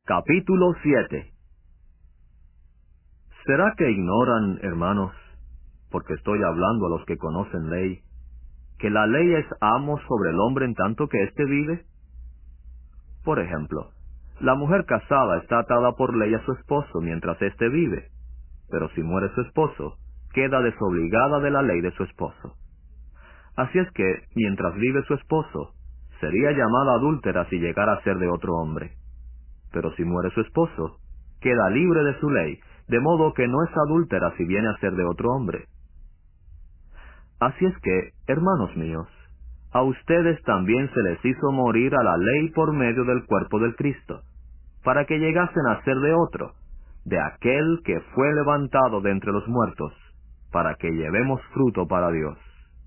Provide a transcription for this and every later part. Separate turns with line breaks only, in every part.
Capítulo 7. ¿Será que ignoran, hermanos, porque estoy hablando a los que conocen ley, que la ley es amo sobre el hombre en tanto que éste vive? Por ejemplo, la mujer casada está atada por ley a su esposo mientras éste vive, pero si muere su esposo, queda desobligada de la ley de su esposo. Así es que, mientras vive su esposo, sería llamada adúltera si llegara a ser de otro hombre. Pero si muere su esposo, queda libre de su ley, de modo que no es adúltera si viene a ser de otro hombre. Así es que, hermanos míos, a ustedes también se les hizo morir a la ley por medio del cuerpo del Cristo, para que llegasen a ser de otro, de aquel que fue levantado de entre los muertos, para que llevemos fruto para Dios.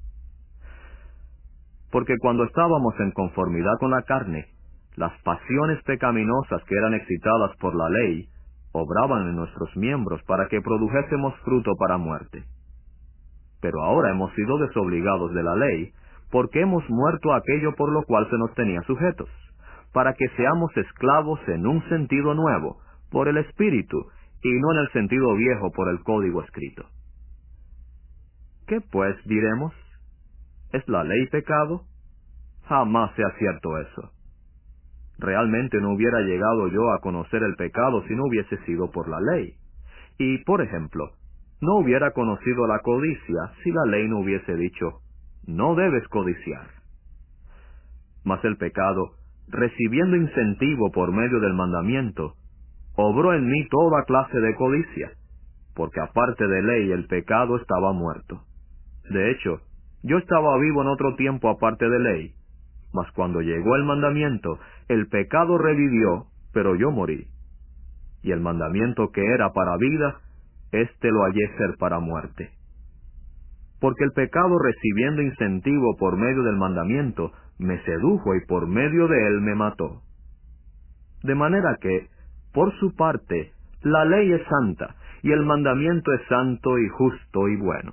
Porque cuando estábamos en conformidad con la carne, las pasiones pecaminosas que eran excitadas por la ley, obraban en nuestros miembros para que produjésemos fruto para muerte. Pero ahora hemos sido desobligados de la ley, porque hemos muerto a aquello por lo cual se nos tenía sujetos, para que seamos esclavos en un sentido nuevo, por el Espíritu, y no en el sentido viejo por el código escrito. ¿Qué pues diremos? ¿Es la ley pecado? Jamás sea cierto eso. Realmente no hubiera llegado yo a conocer el pecado si no hubiese sido por la ley. Y, por ejemplo, no hubiera conocido la codicia si la ley no hubiese dicho, no debes codiciar. Mas el pecado, recibiendo incentivo por medio del mandamiento, obró en mí toda clase de codicia, porque aparte de ley el pecado estaba muerto. De hecho, yo estaba vivo en otro tiempo aparte de ley, mas cuando llegó el mandamiento, el pecado revivió, pero yo morí. Y el mandamiento que era para vida, éste lo hallé ser para muerte. Porque el pecado recibiendo incentivo por medio del mandamiento, me sedujo y por medio de él me mató. De manera que, por su parte, la ley es santa, y el mandamiento es santo y justo y bueno.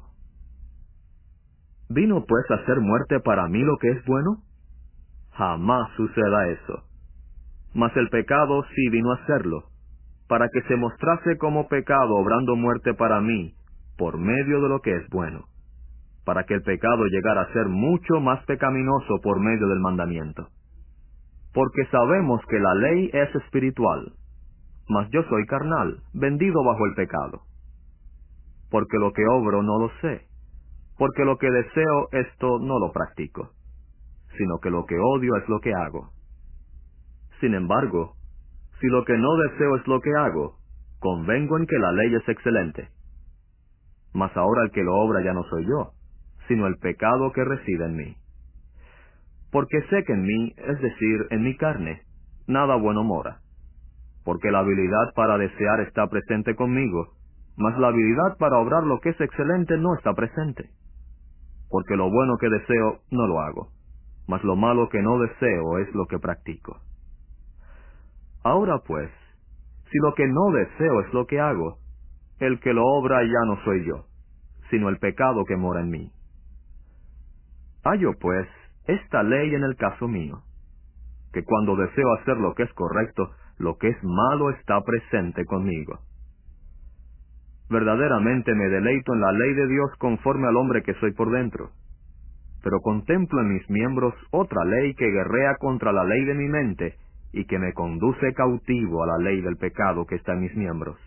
¿Vino pues a hacer muerte para mí lo que es bueno? Jamás suceda eso. Mas el pecado sí vino a hacerlo, para que se mostrase como pecado obrando muerte para mí, por medio de lo que es bueno, para que el pecado llegara a ser mucho más pecaminoso por medio del mandamiento. Porque sabemos que la ley es espiritual, mas yo soy carnal, vendido bajo el pecado. Porque lo que obro no lo sé, porque lo que deseo esto no lo practico, sino que lo que odio es lo que hago. Sin embargo, si lo que no deseo es lo que hago, convengo en que la ley es excelente. Mas ahora el que lo obra ya no soy yo, sino el pecado que reside en mí. Porque sé que en mí, es decir, en mi carne, nada bueno mora. Porque la habilidad para desear está presente conmigo, mas la habilidad para obrar lo que es excelente no está presente. Porque lo bueno que deseo no lo hago, mas lo malo que no deseo es lo que practico. Ahora pues, si lo que no deseo es lo que hago, el que lo obra ya no soy yo, sino el pecado que mora en mí. Hallo pues esta ley en el caso mío, que cuando deseo hacer lo que es correcto, lo que es malo está presente conmigo. Verdaderamente me deleito en la ley de Dios conforme al hombre que soy por dentro, pero contemplo en mis miembros otra ley que guerrea contra la ley de mi mente y que me conduce cautivo a la ley del pecado que está en mis miembros.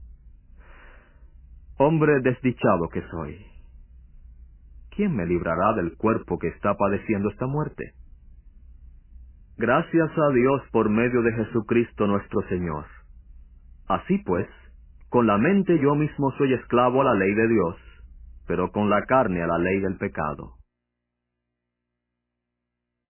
Hombre desdichado que soy, ¿quién me librará del cuerpo que está padeciendo esta muerte? Gracias a Dios por medio de Jesucristo nuestro Señor. Así pues, con la mente yo mismo soy esclavo a la ley de Dios, pero con la carne a la ley del pecado.